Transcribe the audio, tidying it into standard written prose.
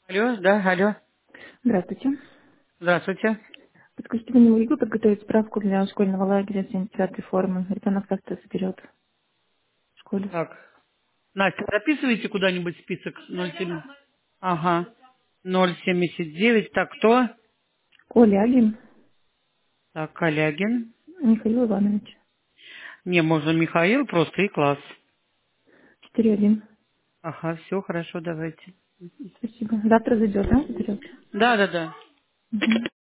Алло, да, алло. Здравствуйте. Здравствуйте. Подскажите, вы не могли бы подготовить справку для школьного лагеря 79-й формы? Ребенок завтра соберет в школе. Так, Настя, записывайте куда-нибудь список 07. Ага. 079. Так, кто? Олягин Так, Калягин. Михаил Иванович. Не, можно Михаил просто и класс. 4-1. Ага, все хорошо, давайте. Спасибо. Завтра зайдет, да, заберет? Да, да, да. Угу.